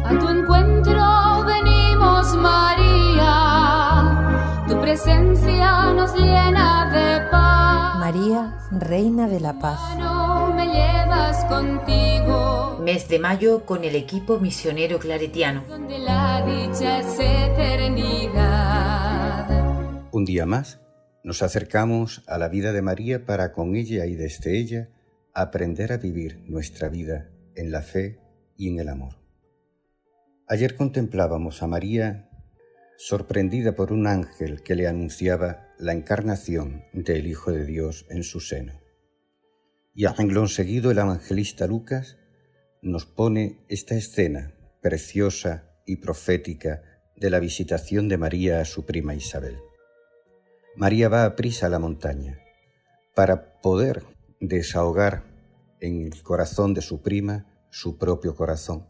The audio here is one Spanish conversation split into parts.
A tu encuentro venimos, María, tu presencia nos llena de paz. María, Reina de la Paz. No me llevas contigo. Mes de mayo con el equipo misionero claretiano. Donde la dicha es eternidad. Un día más nos acercamos a la vida de María para con ella y desde ella aprender a vivir nuestra vida en la fe y en el amor. Ayer contemplábamos a María sorprendida por un ángel que le anunciaba la encarnación del Hijo de Dios en su seno. Y a renglón seguido el evangelista Lucas nos pone esta escena preciosa y profética de la visitación de María a su prima Isabel. María va aprisa a la montaña para poder desahogar en el corazón de su prima su propio corazón.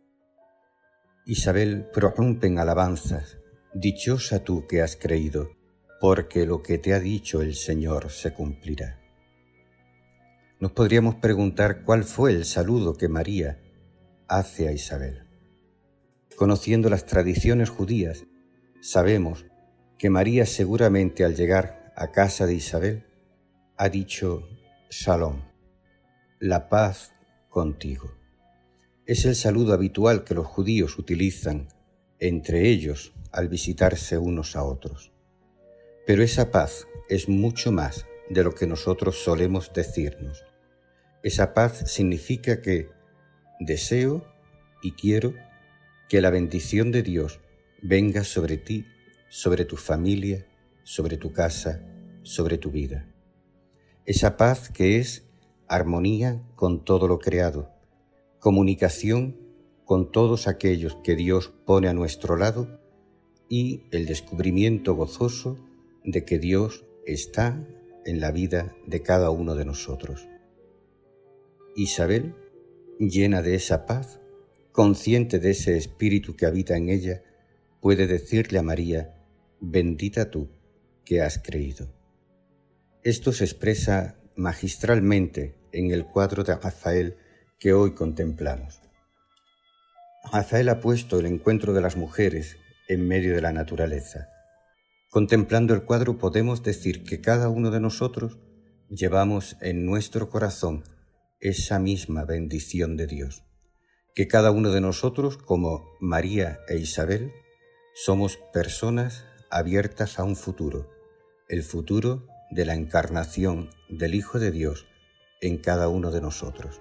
Isabel prorrumpe en alabanzas: dichosa tú que has creído, porque lo que te ha dicho el Señor se cumplirá. Nos podríamos preguntar cuál fue el saludo que María hace a Isabel. Conociendo las tradiciones judías, sabemos que María seguramente al llegar a casa de Isabel ha dicho Shalom, la paz contigo. Es el saludo habitual que los judíos utilizan entre ellos al visitarse unos a otros. Pero esa paz es mucho más de lo que nosotros solemos decirnos. Esa paz significa que deseo y quiero que la bendición de Dios venga sobre ti, sobre tu familia, sobre tu casa, sobre tu vida. Esa paz que es armonía con todo lo creado, comunicación con todos aquellos que Dios pone a nuestro lado y el descubrimiento gozoso de que Dios está en la vida de cada uno de nosotros. Isabel, llena de esa paz, consciente de ese espíritu que habita en ella, puede decirle a María: bendita tú que has creído. Esto se expresa magistralmente en el cuadro de Rafael que hoy contemplamos. Rafael ha puesto el encuentro de las mujeres en medio de la naturaleza. Contemplando el cuadro podemos decir que cada uno de nosotros llevamos en nuestro corazón esa misma bendición de Dios, que cada uno de nosotros, como María e Isabel, somos personas abiertas a un futuro, el futuro de la encarnación del Hijo de Dios en cada uno de nosotros.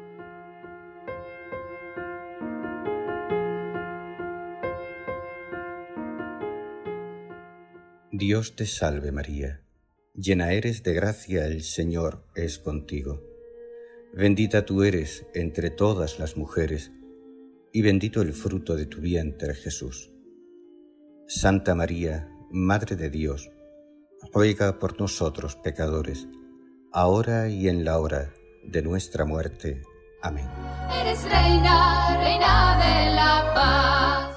Dios te salve María, llena eres de gracia, el Señor es contigo. Bendita tú eres entre todas las mujeres, y bendito el fruto de tu vientre, Jesús. Santa María, Madre de Dios, ruega por nosotros pecadores, ahora y en la hora de nuestra muerte. Amén. Eres reina, reina de la paz.